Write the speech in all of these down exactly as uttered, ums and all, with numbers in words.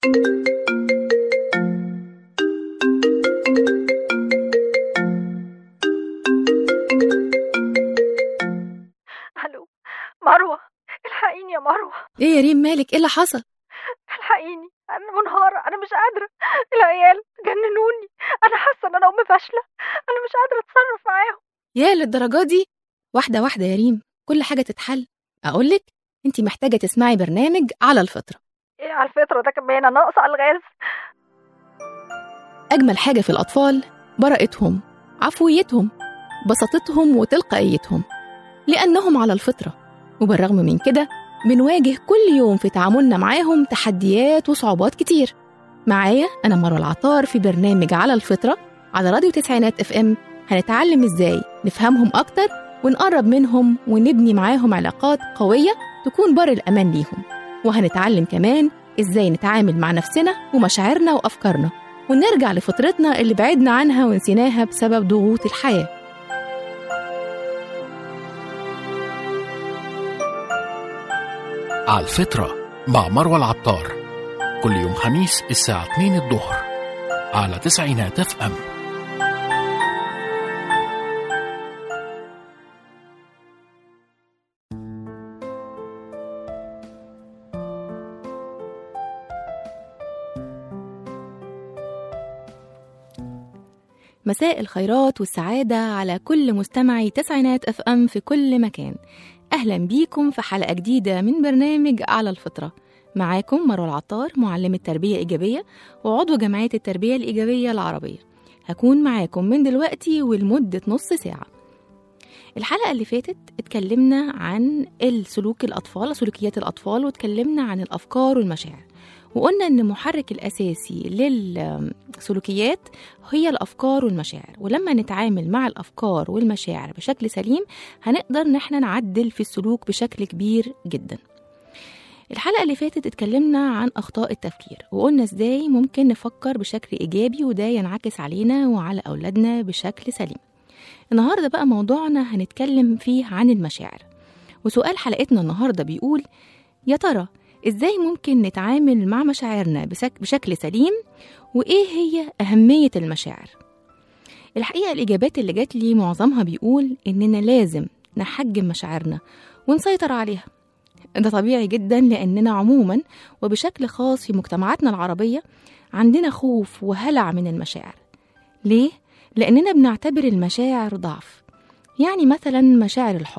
الو مروه، الحقيني يا مروه. ايه يا ريم، مالك؟ ايه اللي حصل؟ الحقيني، انا منهاره، انا مش قادره. العيال جننوني، انا حاسه ان انا ام فاشله، انا مش قادره اتصرف معاهم. يا للدرجه دي؟ واحده واحده يا ريم، كل حاجه تتحل. اقولك انتي محتاجه تسمعي برنامج على الفطره. ايه على الفطره ده كمان؟ انا ناقصه الغاز. اجمل حاجه في الاطفال براءتهم، عفويتهم، بساطتهم وتلقائيتهم، لانهم على الفطره. وبالرغم من كده بنواجه كل يوم في تعاملنا معاهم تحديات وصعوبات كتير. معايا أنا مروة العطار في برنامج على الفطرة على راديو تسعينات اف ام. هنتعلم إزاي نفهمهم أكتر ونقرب منهم ونبني معاهم علاقات قوية تكون بر الأمان ليهم. وهنتعلم كمان إزاي نتعامل مع نفسنا ومشاعرنا وأفكارنا ونرجع لفطرتنا اللي بعدنا عنها ونسيناها بسبب ضغوط الحياة. على الفطرة مع مروة العطار، كل يوم خميس الساعة اتنين الظهر على تسعينات اف ام. مساء الخيرات والسعادة على كل مستمعي تسعينات اف ام في كل مكان. أهلا بيكم في حلقة جديدة من برنامج على الفطرة. معاكم مروة العطار، معلمة تربية إيجابية وعضو جمعية التربية الإيجابية العربية. هكون معاكم من دلوقتي ولمدة نص ساعة. الحلقة اللي فاتت اتكلمنا عن السلوك الأطفال، سلوكيات الأطفال، واتكلمنا عن الأفكار والمشاعر، وقلنا إن المحرك الأساسي للسلوكيات هي الأفكار والمشاعر. ولما نتعامل مع الأفكار والمشاعر بشكل سليم هنقدر نحن نعدل في السلوك بشكل كبير جدا. الحلقة اللي فاتت اتكلمنا عن أخطاء التفكير، وقلنا إزاي ممكن نفكر بشكل إيجابي وده ينعكس علينا وعلى أولادنا بشكل سليم. النهاردة بقى موضوعنا هنتكلم فيه عن المشاعر، وسؤال حلقتنا النهاردة بيقول: يا ترى إزاي ممكن نتعامل مع مشاعرنا بشكل سليم؟ وإيه هي أهمية المشاعر؟ الحقيقة الإجابات اللي جات لي معظمها بيقول إننا لازم نحجم مشاعرنا ونسيطر عليها. ده طبيعي جدا، لأننا عموما وبشكل خاص في مجتمعاتنا العربية عندنا خوف وهلع من المشاعر. ليه؟ لأننا بنعتبر المشاعر ضعف. يعني مثلا مشاعر الحب،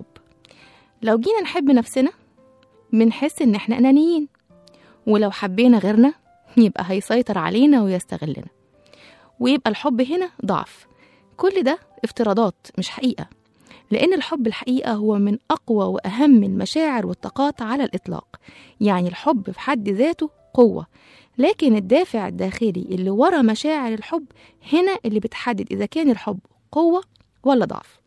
لو جينا نحب نفسنا بنحس إن احنا أنانيين، ولو حبينا غيرنا يبقى هيسيطر علينا ويستغلنا، ويبقى الحب هنا ضعف. كل ده افتراضات مش حقيقة، لأن الحب الحقيقة هو من أقوى وأهم المشاعر والطاقات على الإطلاق. يعني الحب في حد ذاته قوة، لكن الدافع الداخلي اللي ورا مشاعر الحب هنا اللي بتحدد إذا كان الحب قوة ولا ضعف.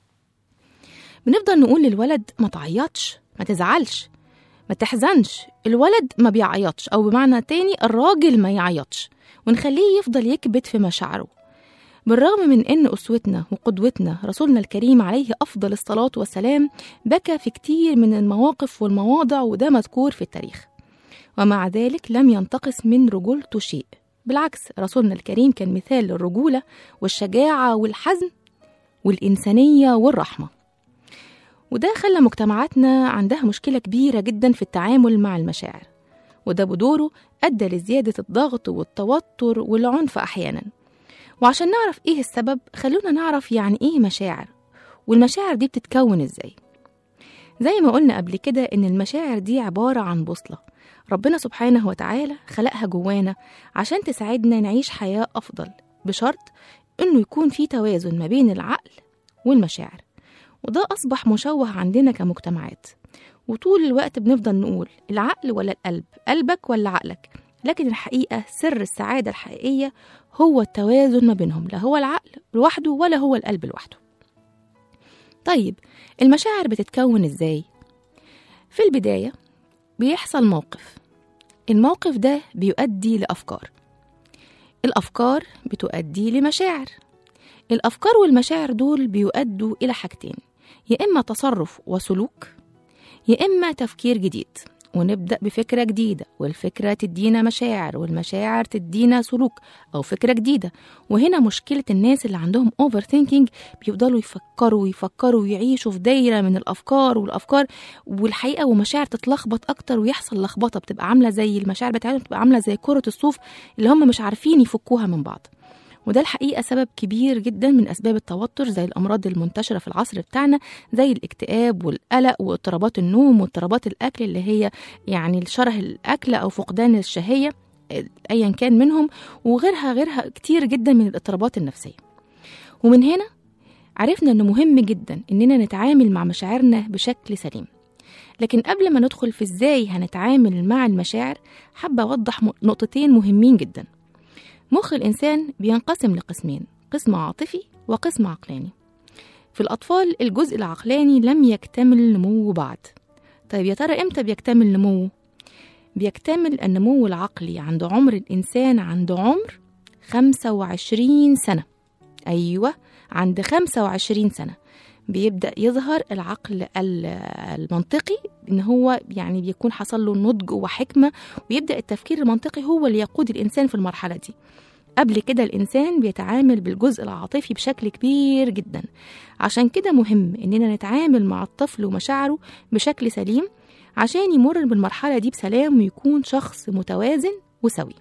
بنفضل نقول للولد ما تعيطش، ما تزعلش، ما تحزنش. الولد ما بيعيطش، أو بمعنى تاني الراجل ما يعيطش، ونخليه يفضل يكبت في مشاعره. بالرغم من أن أسوتنا وقدوتنا رسولنا الكريم عليه أفضل الصلاة والسلام بكى في كتير من المواقف والمواضع، وده مذكور في التاريخ، ومع ذلك لم ينتقص من رجولته شيء. بالعكس، رسولنا الكريم كان مثال للرجولة والشجاعة والحزم والإنسانية والرحمة. وده خلى مجتمعاتنا عندها مشكلة كبيرة جدا في التعامل مع المشاعر، وده بدوره أدى لزيادة الضغط والتوتر والعنف أحيانا. وعشان نعرف إيه السبب خلونا نعرف يعني إيه مشاعر، والمشاعر دي بتتكون إزاي. زي ما قلنا قبل كده إن المشاعر دي عبارة عن بوصلة ربنا سبحانه وتعالى خلقها جوانا عشان تساعدنا نعيش حياة أفضل، بشرط إنه يكون في توازن ما بين العقل والمشاعر. وده أصبح مشوه عندنا كمجتمعات، وطول الوقت بنفضل نقول العقل ولا القلب، قلبك ولا عقلك. لكن الحقيقة سر السعادة الحقيقية هو التوازن ما بينهم، لا هو العقل لوحده ولا هو القلب لوحده. طيب المشاعر بتتكون إزاي؟ في البداية بيحصل موقف، الموقف ده بيؤدي لأفكار، الأفكار بتؤدي لمشاعر، الأفكار والمشاعر دول بيؤدوا إلى حاجتين: يا إما تصرف وسلوك، يا إما تفكير جديد. ونبدأ بفكرة جديدة، والفكرة تدينا مشاعر، والمشاعر تدينا سلوك أو فكرة جديدة. وهنا مشكلة الناس اللي عندهم اوفر ثينكينج، بيفضلوا يفكروا ويفكروا ويعيشوا في دايرة من الأفكار والأفكار والحقيقة، ومشاعر تتلخبط أكتر ويحصل لخبطة، بتبقى عاملة زي المشاعر بتاعتهم بتبقى عاملة زي كرة الصوف اللي هم مش عارفين يفكوها من بعض. وده الحقيقة سبب كبير جدا من أسباب التوتر، زي الأمراض المنتشرة في العصر بتاعنا، زي الاكتئاب والقلق واضطرابات النوم واضطرابات الأكل اللي هي يعني شره الأكل أو فقدان الشهية أيا كان منهم، وغيرها غيرها كتير جدا من الاضطرابات النفسية. ومن هنا عرفنا أنه مهم جدا أننا نتعامل مع مشاعرنا بشكل سليم. لكن قبل ما ندخل في إزاي هنتعامل مع المشاعر، حابة أوضح نقطتين مهمين جدا. مخ الإنسان بينقسم لقسمين، قسم عاطفي وقسم عقلاني. في الأطفال الجزء العقلاني لم يكتمل نموه بعد. طيب يا ترى إمتى بيكتمل نموه؟ بيكتمل النمو العقلي عند عمر الإنسان عند عمر خمسة وعشرين سنة. أيوة، عند خمسة وعشرين سنة بيبدأ يظهر العقل المنطقي، إن هو يعني بيكون حصل له نضج وحكمة، ويبدأ التفكير المنطقي هو اللي يقود الإنسان في المرحلة دي. قبل كده الإنسان بيتعامل بالجزء العاطفي بشكل كبير جدا. عشان كده مهم إننا نتعامل مع الطفل ومشاعره بشكل سليم عشان يمر بالمرحلة دي بسلام ويكون شخص متوازن وسوي.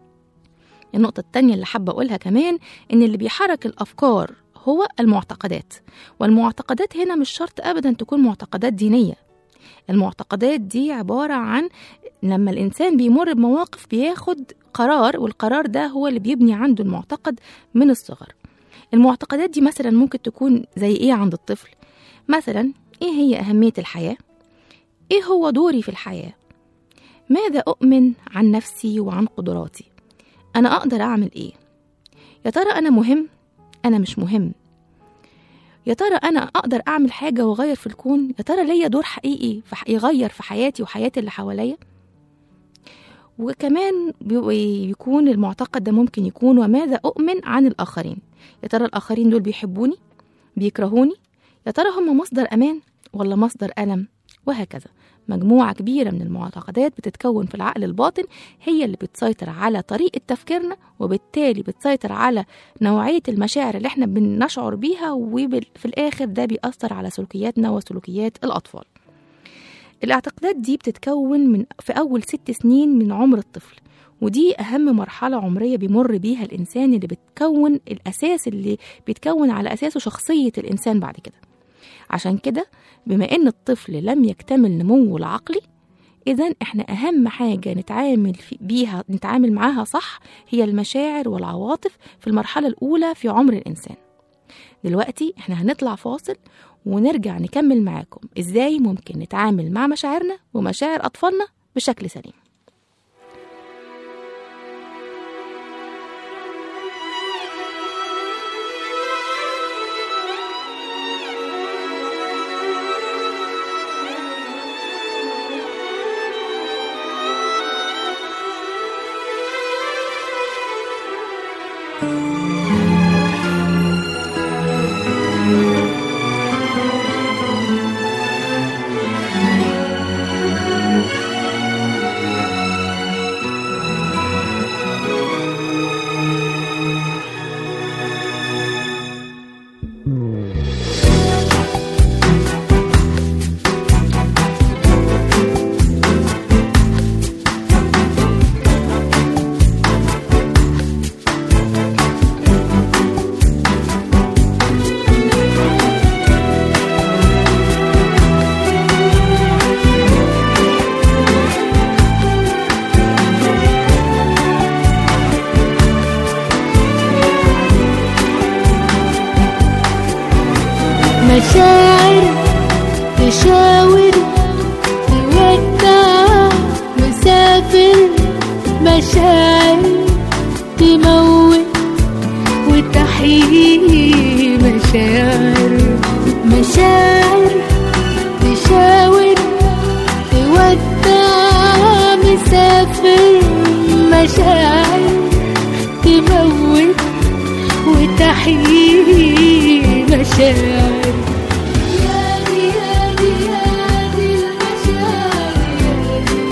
النقطة التانية اللي حابة أقولها كمان إن اللي بيحرك الأفكار هو المعتقدات، والمعتقدات هنا مش شرط أبدا تكون معتقدات دينية. المعتقدات دي عبارة عن لما الإنسان بيمر بمواقف بياخد قرار، والقرار ده هو اللي بيبني عنده المعتقد من الصغر. المعتقدات دي مثلا ممكن تكون زي إيه عند الطفل؟ مثلا إيه هي أهمية الحياة؟ إيه هو دوري في الحياة؟ ماذا أؤمن عن نفسي وعن قدراتي؟ أنا أقدر أعمل إيه؟ يا ترى أنا مهم؟ أنا مش مهم؟ يا ترى أنا أقدر أعمل حاجة وأغير في الكون؟ يا ترى ليا دور حقيقي يغير في حياتي وحياة اللي حواليا؟ وكمان بيكون المعتقد ده ممكن يكون وماذا أؤمن عن الآخرين؟ يا ترى الآخرين دول بيحبوني؟ بيكرهوني؟ يا ترى هم مصدر أمان ولا مصدر ألم؟ وهكذا. مجموعة كبيرة من المعتقدات بتتكون في العقل الباطن، هي اللي بتسيطر على طريقة تفكيرنا، وبالتالي بتسيطر على نوعية المشاعر اللي احنا بنشعر بيها، وفي الآخر ده بيأثر على سلوكياتنا وسلوكيات الأطفال. الاعتقادات دي بتتكون من في أول ست سنين من عمر الطفل، ودي أهم مرحلة عمرية بيمر بيها الإنسان، اللي بتكون الأساس اللي بيتكون على أساسه شخصية الإنسان بعد كده. عشان كده بما إن الطفل لم يكتمل نموه العقلي، إذن إحنا أهم حاجة نتعامل بيها نتعامل معاها صح هي المشاعر والعواطف في المرحلة الأولى في عمر الإنسان. دلوقتي إحنا هنطلع فاصل ونرجع نكمل معاكم إزاي ممكن نتعامل مع مشاعرنا ومشاعر أطفالنا بشكل سليم. مشاعر تشاور تودع مسافر، مشاعر تموت وتحيي، مشاعر مشاعر تشاور تودع مسافر، مشاعر تموت وتحيي، مشاعر يا دي يا دي يا دي المشاعر، يا دي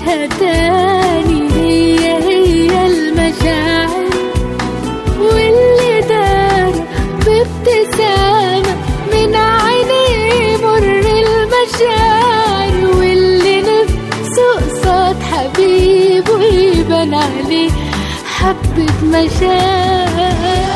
أعيشها تاني، هي هي المشاعر واللي دار بابتسامة من عينيه مر المشاعر، واللي نفسه قصاد حبيبه يبان عليه حبة مشاعر.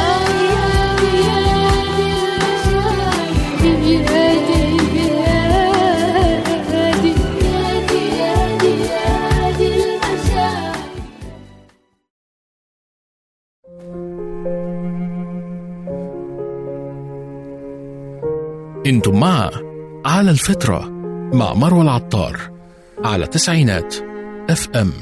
انتم مع على الفطرة مع مروة العطار على تسعينات اف ام.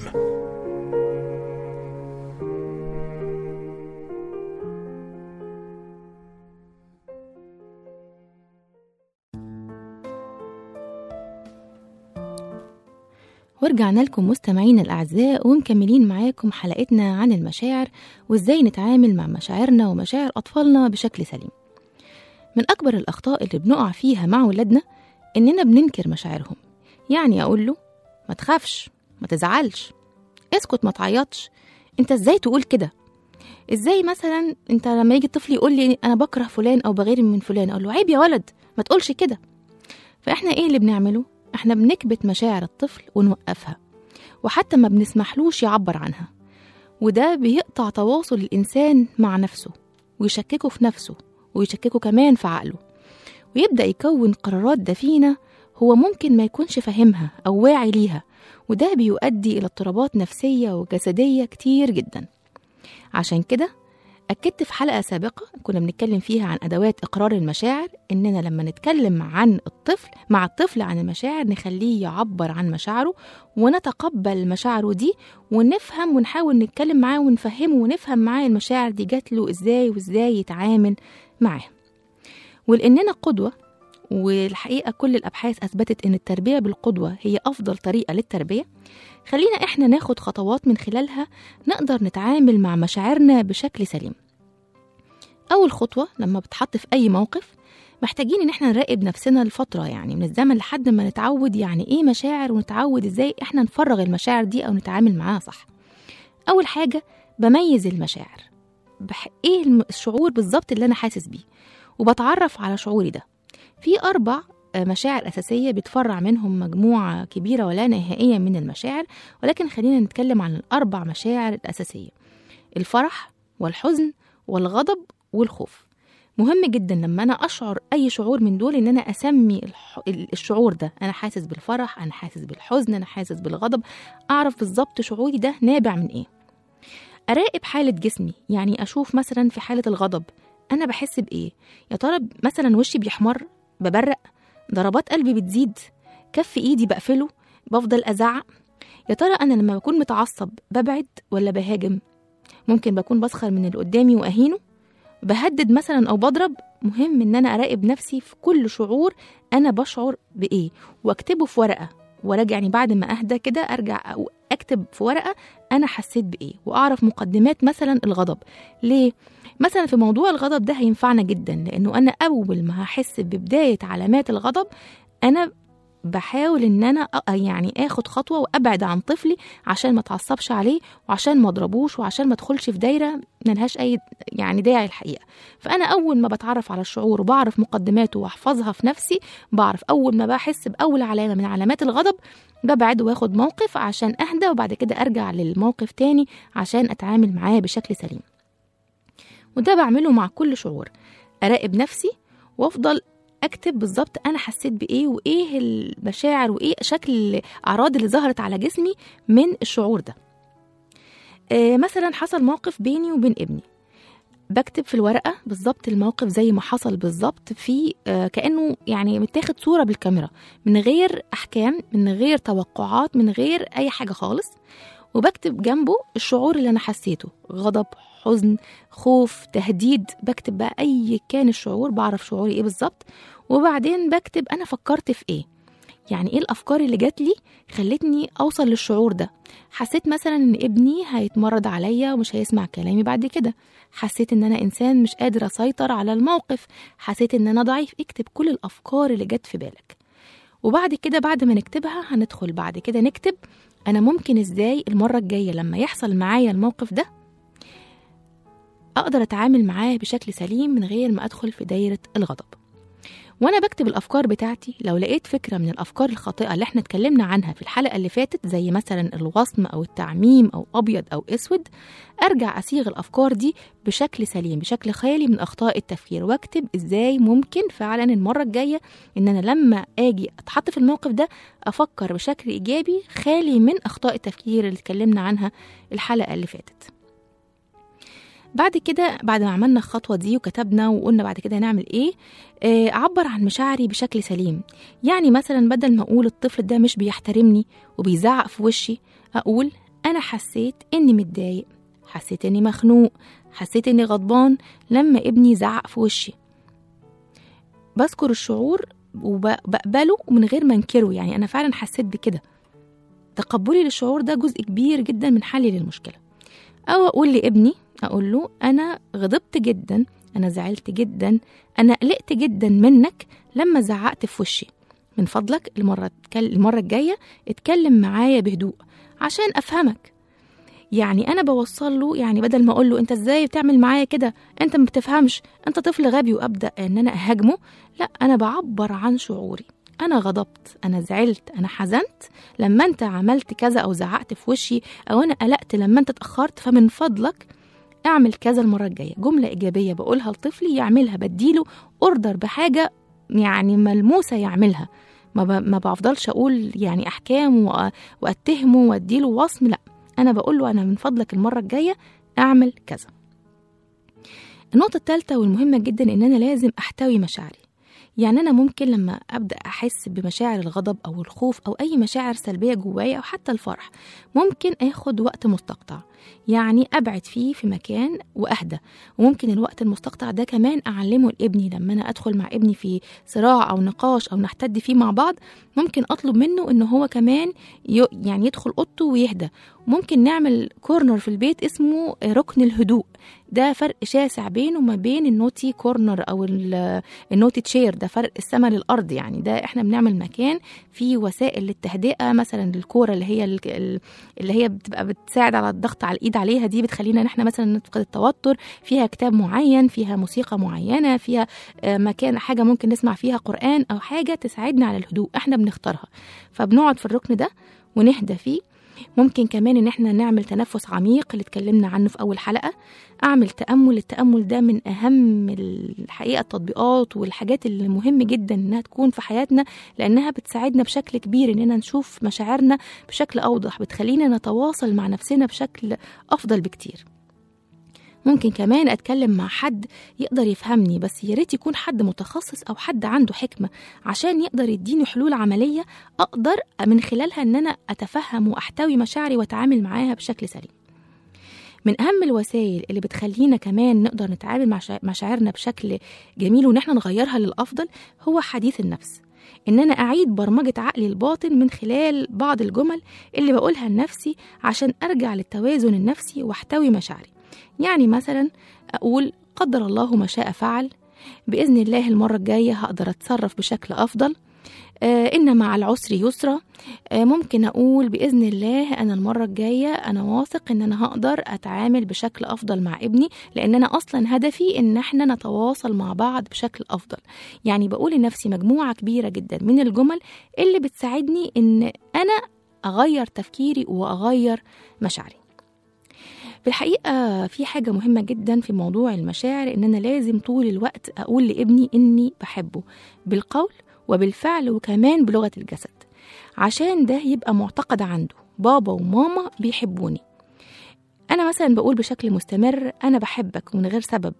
ورجعنا لكم مستمعين الأعزاء ومكملين معاكم حلقتنا عن المشاعر وإزاي نتعامل مع مشاعرنا ومشاعر أطفالنا بشكل سليم. من أكبر الأخطاء اللي بنقع فيها مع ولادنا إننا بننكر مشاعرهم. يعني أقول له ما تخافش، ما تزعلش، اسكت، ما تعيطش، انت ازاي تقول كده؟ ازاي مثلا انت لما يجي الطفل يقول لي أنا بكره فلان أو بغير من فلان، أقول له عيب يا ولد ما تقولش كده. فإحنا إيه اللي بنعمله؟ احنا بنكبت مشاعر الطفل ونوقفها، وحتى ما بنسمحلوش يعبر عنها، وده بيقطع تواصل الإنسان مع نفسه ويشككه في نفسه ويشككه كمان في عقله، ويبدأ يكون قرارات دفينة هو ممكن ما يكونش فاهمها أو واعي ليها، وده بيؤدي إلى اضطرابات نفسية وجسدية كتير جدا. عشان كده أكدت في حلقة سابقة كنا بنتكلم فيها عن أدوات إقرار المشاعر، إننا لما نتكلم عن الطفل مع الطفل عن المشاعر نخليه يعبر عن مشاعره ونتقبل مشاعره دي ونفهم ونحاول نتكلم معاه ونفهمه ونفهم معاه المشاعر دي جات له إزاي وإزاي يتعامل معاه. ولأننا قدوة، والحقيقة كل الأبحاث أثبتت إن التربية بالقدوة هي أفضل طريقة للتربية، خلينا إحنا ناخد خطوات من خلالها نقدر نتعامل مع مشاعرنا بشكل سليم. أول خطوة لما بتحط في أي موقف محتاجين إن إحنا نراقب نفسنا لفترة يعني من الزمن لحد ما نتعود يعني إيه مشاعر، ونتعود إزاي إحنا نفرغ المشاعر دي أو نتعامل معاها صح. أول حاجة بميز المشاعر، بح... إيه الشعور بالظبط اللي أنا حاسس بيه، وبتعرف على شعوري ده. في أربع مشاعر أساسية بتفرع منهم مجموعة كبيرة ولا نهائية من المشاعر، ولكن خلينا نتكلم عن الأربع مشاعر الأساسية: الفرح والحزن والغضب والخوف. مهم جدا لما أنا أشعر أي شعور من دول إن أنا أسمي الشعور ده، أنا حاسس بالفرح، أنا حاسس بالحزن، أنا حاسس بالغضب، أعرف بالظبط شعوري ده نابع من إيه. أراقب حالة جسمي، يعني أشوف مثلا في حالة الغضب أنا بحس بإيه. يا ترى مثلا وشي بيحمر، ببرق، ضربات قلبي بتزيد، كف إيدي بقفله، بفضل أزعق. يا ترى أنا لما بكون متعصب ببعد ولا بهاجم؟ ممكن بكون بسخر من اللي قدامي وأهينه، بهدد مثلا أو بضرب. مهم إن أنا أراقب نفسي في كل شعور أنا بشعر بإيه وأكتبه في ورقة، وراجع يعني بعد ما أهدى كده أرجع أو أكتب في ورقة أنا حسيت بإيه، وأعرف مقدمات مثلا الغضب. ليه؟ مثلا في موضوع الغضب ده هينفعنا جدا، لأنه أنا أول ما هحس ببداية علامات الغضب أنا بحاول إن أنا يعني آخد خطوة وأبعد عن طفلي عشان ما تعصبش عليه، وعشان ما أضربوش، وعشان ما أدخلش في دايرة ملهاش أي يعني داعي الحقيقة. فأنا أول ما بتعرف على الشعور وبعرف مقدماته وأحفظها في نفسي، بعرف أول ما بحس بأول علامة من علامات الغضب ببعد واخد موقف عشان أهدى، وبعد كده أرجع للموقف تاني عشان أتعامل معاه بشكل سليم. وده بعمله مع كل شعور، أراقب نفسي وأفضل أكتب بالظبط أنا حسيت بإيه وإيه المشاعر وإيه شكل الأعراض اللي ظهرت على جسمي من الشعور ده. آه مثلا حصل موقف بيني وبين ابني، بكتب في الورقة بالظبط الموقف زي ما حصل بالظبط، في آه كأنه يعني متاخد صورة بالكاميرا من غير أحكام، من غير توقعات، من غير أي حاجة خالص، وبكتب جنبه الشعور اللي أنا حسيته: غضب، حزن، خوف، تهديد. بكتب بقى أي كان الشعور، بعرف شعوري إيه بالظبط، وبعدين بكتب أنا فكرت في إيه، يعني إيه الأفكار اللي جات لي خلتني أوصل للشعور ده. حسيت مثلا إن ابني هيتمرد عليا ومش هيسمع كلامي بعد كده، حسيت إن أنا إنسان مش قادر أسيطر على الموقف، حسيت إن أنا ضعيف. اكتب كل الأفكار اللي جات في بالك، وبعد كده بعد ما نكتبها هندخل بعد كده نكتب أنا ممكن إزاي المرة الجاية لما يحصل معايا الموقف ده أقدر أتعامل معاه بشكل سليم من غير ما أدخل في دايرة الغضب. وأنا بكتب الأفكار بتاعتي لو لقيت فكرة من الأفكار الخاطئة اللي احنا اتكلمنا عنها في الحلقة اللي فاتت، زي مثلا الوصم أو التعميم أو أبيض أو أسود، أرجع أصيغ الأفكار دي بشكل سليم، بشكل خالي من أخطاء التفكير، واكتب إزاي ممكن فعلا المرة الجاية إن أنا لما أجي أتحط في الموقف ده أفكر بشكل إيجابي خالي من أخطاء التفكير اللي اتكلمنا عنها الحلقة اللي فاتت. بعد كده، بعد ما عملنا الخطوة دي وكتبنا وقلنا بعد كده هنعمل ايه، آه، أعبر عن مشاعري بشكل سليم. يعني مثلا بدل ما أقول الطفل ده مش بيحترمني وبيزعق في وشي، أقول أنا حسيت إني متضايق، حسيت إني مخنوق، حسيت إني غضبان لما ابني زعق في وشي. بذكر الشعور وبقبله من غير ما انكره، يعني أنا فعلا حسيت بكده. تقبلي للشعور ده جزء كبير جدا من حلي للمشكلة. أو أقول لابني، أقول له أنا غضبت جدا، أنا زعلت جدا، أنا قلقت جدا منك لما زعقت في وشي. من فضلك المرة, المرة الجاية اتكلم معايا بهدوء عشان أفهمك. يعني أنا بوصل له، يعني بدل ما أقول له أنت إزاي بتعمل معايا كده، أنت ما بتفهمش، أنت طفل غبي، وأبدأ أن أنا أهاجمه، لا، أنا بعبر عن شعوري. أنا غضبت، أنا زعلت، أنا حزنت لما أنت عملت كذا أو زعقت في وشي، أو أنا قلقت لما أنت اتأخرت، فمن فضلك اعمل كذا المرة الجاية. جملة إيجابية بقولها لطفلي يعملها، بديله أوردر بحاجة يعني ملموسة يعملها. ما, ب... ما بفضلش أقول يعني أحكام و... وأتهمه وأديله وصم، لا، أنا بقول له أنا من فضلك المرة الجاية أعمل كذا. النقطة الثالثة والمهمة جدا إن أنا لازم أحتوي مشاعري. يعني أنا ممكن لما أبدأ أحس بمشاعر الغضب أو الخوف أو أي مشاعر سلبية جوايا أو حتى الفرح، ممكن أخد وقت مستقطع، يعني أبعد فيه في مكان وأهدى. وممكن الوقت المستقطع ده كمان أعلمه لابني. لما أنا أدخل مع ابني في صراع أو نقاش أو نحتد فيه مع بعض، ممكن أطلب منه إنه هو كمان يعني يدخل أوضته ويهدى. ممكن نعمل كورنر في البيت اسمه ركن الهدوء. ده فرق شاسع بينه وما بين النوتي كورنر أو النوتي تشير، ده فرق السما للأرض. يعني ده إحنا بنعمل مكان فيه وسائل للتهدئة، مثلا الكورة اللي هي اللي هي بتبقى بتساعد على الضغط على الإيد عليها، دي بتخلينا نحن مثلا نفقد التوتر. فيها كتاب معين، فيها موسيقى معينة، فيها مكان حاجة ممكن نسمع فيها قرآن أو حاجة تساعدنا على الهدوء، إحنا بنختارها. فبنقعد في الركن ده ونهدى فيه. ممكن كمان ان احنا نعمل تنفس عميق اللي اتكلمنا عنه في اول حلقة، اعمل تأمل. التأمل ده من اهم الحقيقة التطبيقات والحاجات اللي مهم جدا انها تكون في حياتنا، لانها بتساعدنا بشكل كبير اننا نشوف مشاعرنا بشكل اوضح، بتخلينا نتواصل مع نفسنا بشكل افضل بكتير. ممكن كمان أتكلم مع حد يقدر يفهمني، بس ياريت يكون حد متخصص أو حد عنده حكمة عشان يقدر يديني حلول عملية أقدر من خلالها أن أنا أتفهم وأحتوي مشاعري وأتعامل معاها بشكل سليم. من أهم الوسائل اللي بتخلينا كمان نقدر نتعامل مع مشاعرنا بشكل جميل وإن احنا نغيرها للأفضل هو حديث النفس. إن أنا أعيد برمجة عقلي الباطن من خلال بعض الجمل اللي بقولها لنفسي عشان أرجع للتوازن النفسي واحتوي مشاعري. يعني مثلا أقول قدر الله ما شاء فعل، بإذن الله المرة الجاية هقدر أتصرف بشكل أفضل، آه إن مع العسر يسرا. آه ممكن أقول بإذن الله أنا المرة الجاية أنا واثق إن أنا هقدر أتعامل بشكل أفضل مع ابني، لأن أنا أصلا هدفي إن احنا نتواصل مع بعض بشكل أفضل. يعني بقول لنفسي مجموعة كبيرة جدا من الجمل اللي بتساعدني إن أنا أغير تفكيري وأغير مشاعري. في الحقيقة في حاجة مهمة جدا في موضوع المشاعر، إن أنا لازم طول الوقت أقول لابني إني بحبه بالقول وبالفعل وكمان بلغة الجسد، عشان ده يبقى معتقد عنده بابا وماما بيحبوني. أنا مثلا بقول بشكل مستمر أنا بحبك من غير سبب،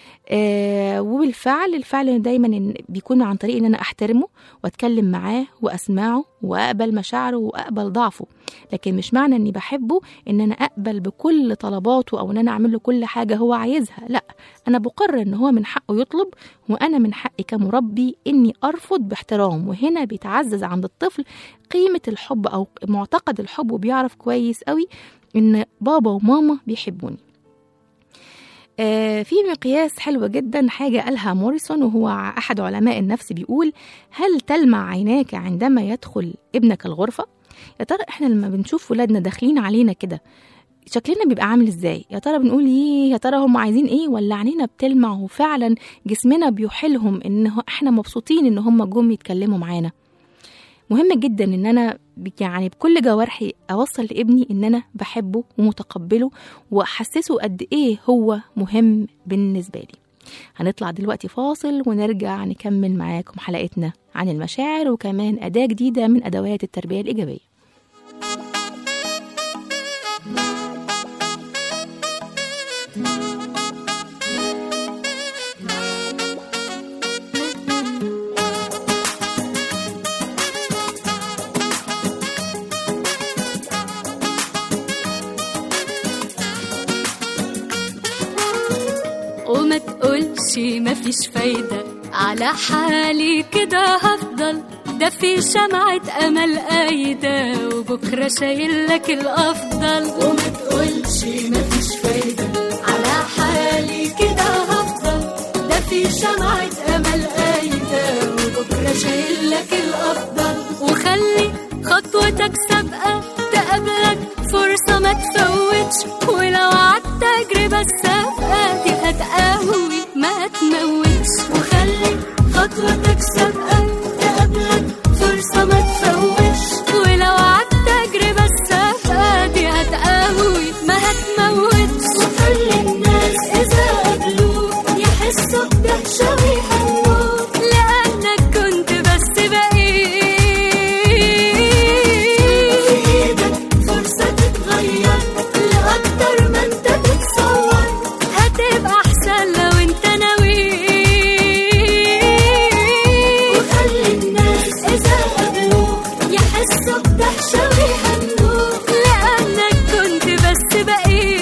آه وبالفعل الفعل دايما بيكون عن طريق ان انا احترمه واتكلم معاه واسمعه واقبل مشاعره واقبل ضعفه. لكن مش معنى اني بحبه ان انا اقبل بكل طلباته او ان انا اعمل له كل حاجه هو عايزها، لا، انا بقرر ان هو من حقه يطلب وانا من حقي كمربي اني ارفض باحترام. وهنا بيتعزز عند الطفل قيمه الحب او معتقد الحب، وبيعرف كويس قوي ان بابا وماما بيحبوني. في مقياس حلو جدا حاجة قالها موريسون وهو أحد علماء النفس، بيقول هل تلمع عيناك عندما يدخل ابنك الغرفة؟ يا ترى احنا لما بنشوف ولادنا داخلين علينا كده شكلنا بيبقى عامل ازاي؟ يا ترى بنقول ايه؟ يا ترى هم عايزين ايه؟ ولا عينينا بتلمع وفعلا جسمنا بيوحلهم ان احنا مبسوطين ان هم جم يتكلموا معانا؟ مهم جدا ان انا يعني بكل جوارحي اوصل لابني ان انا بحبه ومتقبله واحسسه قد ايه هو مهم بالنسبه لي. هنطلع دلوقتي فاصل ونرجع نكمل معاكم حلقتنا عن المشاعر وكمان أداة جديدة من أدوات التربية الإيجابية. وما تقولش مفيش فايدة، على حالي كده هفضل، ده في شمعة أمل قايدة وبكرة شايلك الأفضل. وما تقولش مفيش فايدة، على حالي كده هفضل، ده في شمعة أمل قايدة وبكرة شايلك الأفضل. وخلي خطوتك سابقة تقابلك فرصة ما تفوتش، ولو عدت تجربة السابقة دي هتقوي ما تموتش. وخلي خطوتك سابقة تقابلك فرصة ما تفوتش، ولو عدت تجربة السابقة دي هتقوي ما هتموتش. وخلي الناس إذا قابلوك يحسوا بدهشة ويهنوك، لأنك كنت بس بقيت في إيدك فرصة تتغير لأكتر ما أنت تتصور، هتبقى أحسن لو أنت ناوي. وخلي الناس إذا قابلوك يحسوا بدهشة ويهنوك، لأنك كنت بس بقيت.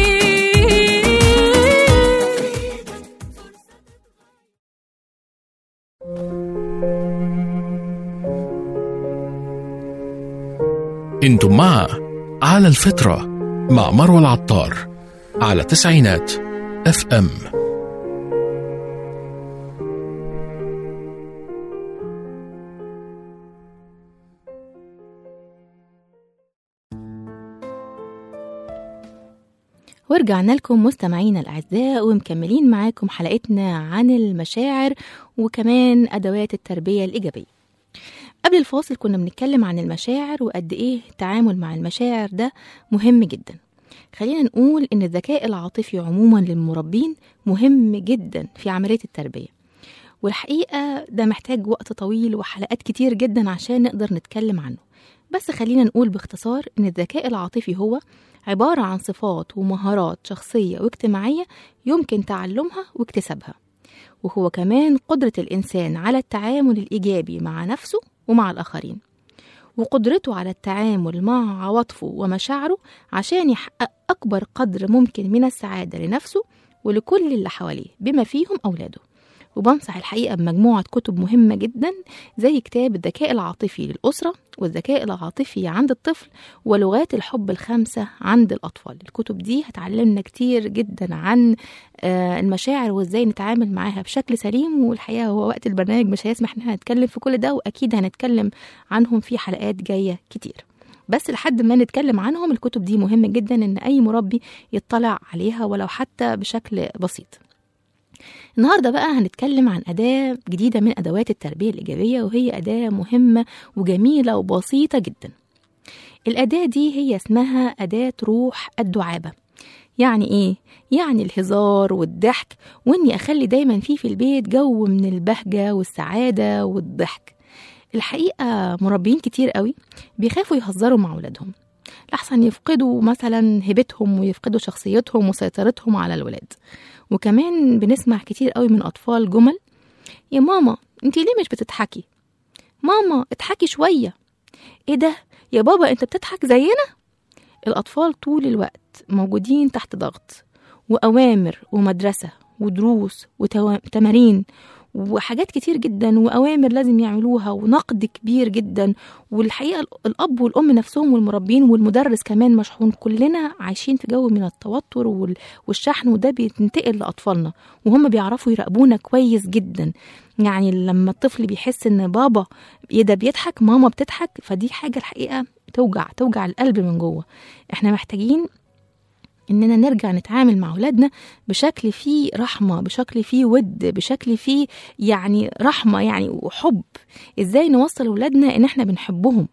انتم مع على الفطرة مع مروة العطار على تسعينات اف ام. ورجعنا لكم مستمعينا الأعزاء ومكملين معاكم حلقتنا عن المشاعر وكمان أدوات التربية الإيجابية. قبل الفاصل كنا بنتكلم عن المشاعر وقد إيه التعامل مع المشاعر ده مهم جدا. خلينا نقول إن الذكاء العاطفي عموما للمربين مهم جدا في عملية التربية، والحقيقة ده محتاج وقت طويل وحلقات كتير جدا عشان نقدر نتكلم عنه. بس خلينا نقول باختصار إن الذكاء العاطفي هو عبارة عن صفات ومهارات شخصية واجتماعية يمكن تعلمها واكتسابها، وهو كمان قدرة الإنسان على التعامل الإيجابي مع نفسه ومع الآخرين، وقدرته على التعامل مع عواطفه ومشاعره عشان يحقق أكبر قدر ممكن من السعادة لنفسه ولكل اللي حواليه بما فيهم أولاده. وبنصح الحقيقة بمجموعة كتب مهمة جدا زي كتاب الذكاء العاطفي للأسرة والذكاء العاطفي عند الطفل ولغات الحب الخمسة عند الأطفال. الكتب دي هتعلمنا كتير جدا عن المشاعر وإزاي نتعامل معاها بشكل سليم، والحقيقة هو وقت البرنامج مش هيسمح إن هنتكلم في كل ده، وأكيد هنتكلم عنهم في حلقات جاية كتير. بس لحد ما نتكلم عنهم الكتب دي مهم جدا إن أي مربي يطلع عليها ولو حتى بشكل بسيط. النهاردة بقى هنتكلم عن أداة جديدة من أدوات التربية الإيجابية، وهي أداة مهمة وجميلة وبسيطة جدا. الأداة دي هي اسمها أداة روح الدعابة. يعني إيه؟ يعني الهزار والضحك، وإني أخلي دايما فيه في البيت جو من البهجة والسعادة والضحك. الحقيقة مربين كتير قوي بيخافوا يهزروا مع أولادهم لحسن يفقدوا مثلا هيبتهم ويفقدوا شخصيتهم وسيطرتهم على الولاد. وكمان بنسمع كتير قوي من أطفال جمل: يا ماما انتي ليه مش بتضحكي؟ ماما اضحكي شوية. ايه ده يا بابا انت بتضحك زينا؟ الأطفال طول الوقت موجودين تحت ضغط وأوامر ومدرسة ودروس وتمارين وحاجات كتير جدا وأوامر لازم يعملوها ونقد كبير جدا. والحقيقة الأب والأم نفسهم والمربين والمدرس كمان مشحون، كلنا عايشين في جو من التوتر والشحن، وده بينتقل لأطفالنا وهم بيعرفوا يراقبونا كويس جدا. يعني لما الطفل بيحس ان بابا ده بيضحك ماما بتضحك، فدي حاجة الحقيقة توجع توجع القلب من جوه. احنا محتاجين إننا نرجع نتعامل مع أولادنا بشكل فيه رحمة، بشكل فيه ود، بشكل فيه يعني رحمة يعني وحب. إزاي نوصل أولادنا إن إحنا بنحبهم؟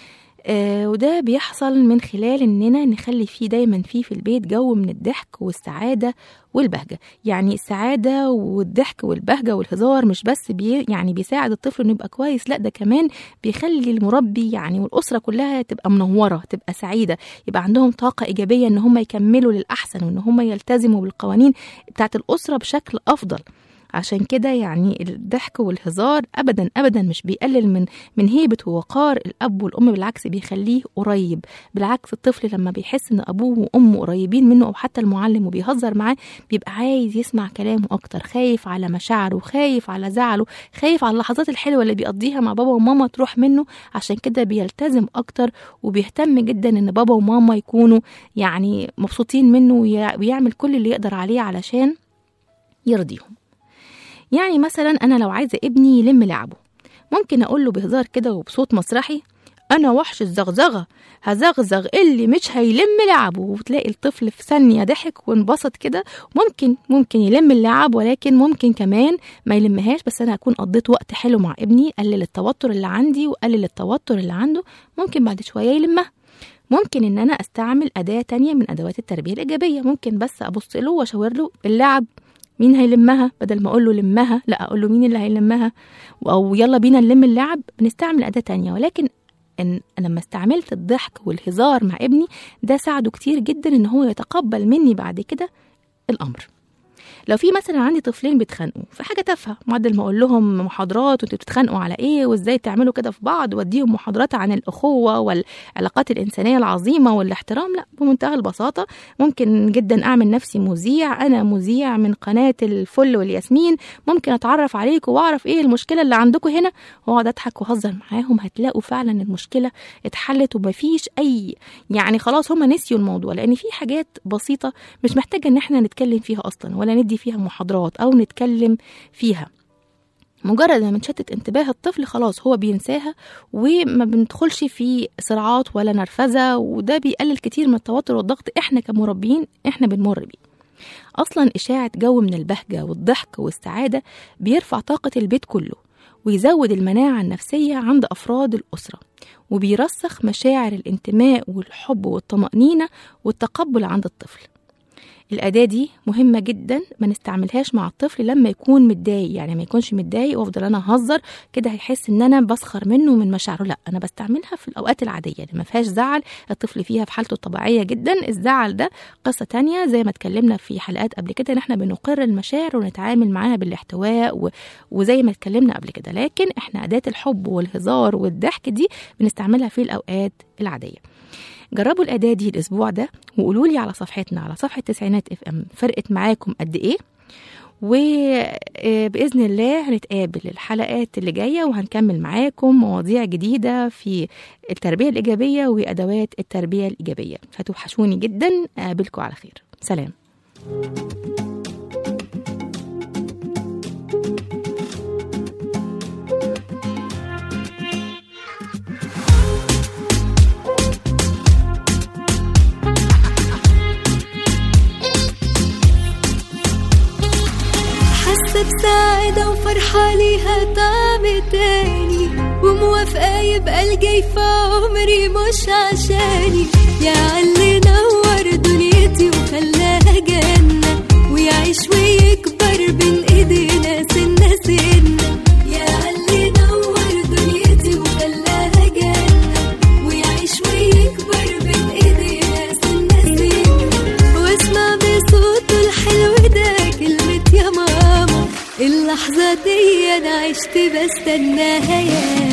آه وده بيحصل من خلال إننا نخلي فيه دايما فيه في البيت جو من الضحك والسعادة والبهجة. يعني السعادة والضحك والبهجة والهزار مش بس بي يعني بيساعد الطفل إنه يبقى كويس، لا ده كمان بيخلي المربي يعني والأسرة كلها تبقى منورة، تبقى سعيدة، يبقى عندهم طاقة إيجابية إن هم يكملوا للأحسن وإن هم يلتزموا بالقوانين بتاعت الأسرة بشكل أفضل. عشان كده يعني الضحك والهزار أبدا أبدا مش بيقلل من من هيبة ووقار الأب والأم، بالعكس بيخليه قريب. بالعكس الطفل لما بيحس إن أبوه وأمه قريبين منه أو حتى المعلم وبيهزر معاه بيبقى عايز يسمع كلامه أكتر، خايف على مشاعره، خايف على زعله، خايف على اللحظات الحلوة اللي بيقضيها مع بابا وماما تروح منه. عشان كده بيلتزم أكتر وبيهتم جدا إن بابا وماما يكونوا يعني مبسوطين منه ويعمل كل اللي يقدر عليه علشان يرضيهم. يعني مثلا أنا لو عايزة ابني يلم لعبه ممكن أقول له بهزار كده وبصوت مسرحي أنا وحش الزغزغة هزغزغ اللي مش هيلم لعبه، وتلاقي الطفل في ثانية ضحك وانبسط كده. ممكن ممكن يلم اللعب ولكن ممكن كمان ما يلمهاش، بس أنا أكون قضيت وقت حلو مع ابني، قلل التوتر اللي عندي وقلل التوتر اللي عنده، ممكن بعد شوية يلمها. ممكن إن أنا أستعمل أداة تانية من أدوات التربية الإيجابية، ممكن بس أبص له وأشاور له اللعب مين هيلمها، بدل ما اقول له لمها لا اقول له مين اللي هيلمها، او يلا بينا نلم اللعب. بنستعمل اداه تانية، ولكن ان لما استعملت الضحك والهزار مع ابني ده ساعده كتير جدا ان هو يتقبل مني بعد كده الامر. لو في مثلا عندي طفلين بيتخانقوا في حاجه تافهه، معدل ما اقول لهم محاضرات وانتوا بتتخانقوا على ايه وازاي تعملوا كده في بعض، واديهم محاضرات عن الاخوه والعلاقات الانسانيه العظيمه والاحترام، لا بمنتهى البساطه ممكن جدا اعمل نفسي مذيع، انا مذيع من قناه الفل والياسمين، ممكن اتعرف عليكم واعرف ايه المشكله اللي عندكم هنا، واقعد اضحك واهزر معاهم. هتلاقوا فعلا المشكله اتحلت ومفيش اي يعني خلاص هم نسيوا الموضوع، لان في حاجات بسيطه مش محتاجه ان احنا نتكلم فيها اصلا ولا ندي فيها محاضرات أو نتكلم فيها. مجرد ما بنشتت انتباه الطفل خلاص هو بينساها وما بندخلش في صراعات ولا نرفزة، وده بيقلل كتير من التوتر والضغط احنا كمربيين احنا بنمر بيه. أصلا إشاعة جو من البهجة والضحك والسعادة بيرفع طاقة البيت كله ويزود المناعة النفسية عند أفراد الأسرة، وبيرسخ مشاعر الانتماء والحب والطمأنينة والتقبل عند الطفل. الأداة دي مهمة جدا، ما نستعملهاش مع الطفل لما يكون متضايق، يعني ما يكونش متضايق وافضل انا اهزر كده هيحس ان انا بسخر منه من مشاعره، لا انا بستعملها في الاوقات العادية اللي ما فيهاش زعل، الطفل فيها في حالته الطبيعية جدا. الزعل ده قصة تانية زي ما اتكلمنا في حلقات قبل كده ان احنا بنقر المشاعر ونتعامل معاها بالاحتواء و... وزي ما اتكلمنا قبل كده، لكن احنا أداة الحب والهزار والضحك دي بنستعملها في الاوقات العادية. جربوا الأداة دي الأسبوع ده وقولوا لي على صفحتنا على صفحة تسعينات اف ام فرقت معاكم قد إيه، وبإذن الله هنتقابل الحلقات اللي جاية وهنكمل معاكم مواضيع جديدة في التربية الإيجابية وأدوات التربية الإيجابية. هتوحشوني جدا، أقابلكم على خير، سلام. بسعادة وفرحة ليها طعم تاني، وموافقة يبقى الجاي في عمري مش عشاني، يا عاللي نور دنيتي وخلاها جنة، ويعيش ويكبر بين ايدينا سنة سنة، يا عاللي نور دنيتي وخلاها جنة، ويعيش ويكبر بين ايدينا سنة سنة، واسمع بصوته الحلو ده كلمة يا ماما، اللحظة دي أنا عشت بستناها يا